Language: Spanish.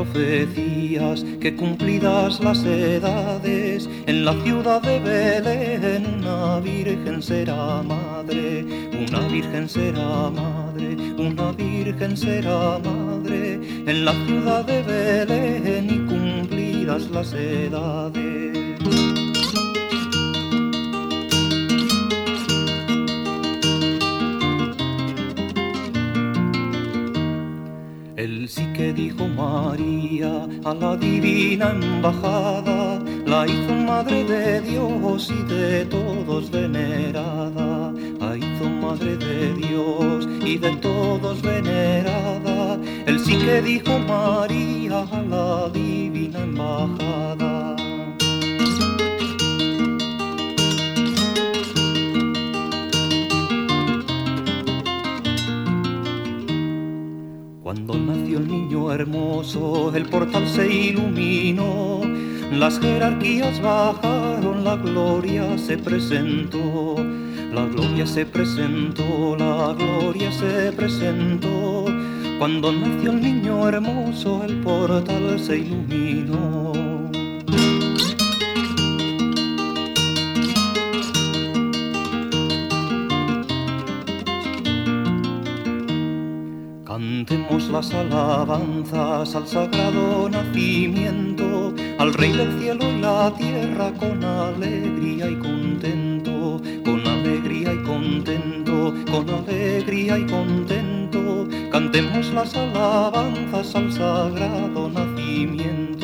profecías que cumplidas las edades, en la ciudad de Belén una virgen será madre, una virgen será madre, una virgen será madre, en la ciudad de Belén y cumplidas las edades. Él sí que dijo María a la divina embajada, la hizo madre de Dios y de todos venerada, la hizo madre de Dios y de todos venerada. Él sí que dijo María a la divina embajada. Cuando nació el niño hermoso, el portal se iluminó, las jerarquías bajaron, la gloria se presentó, la gloria se presentó, la gloria se presentó. Cuando nació el niño hermoso, el portal se iluminó. Cantemos las alabanzas al sagrado nacimiento, al Rey del cielo y la tierra, con alegría y contento, con alegría y contento, con alegría y contento. Cantemos las alabanzas al sagrado nacimiento.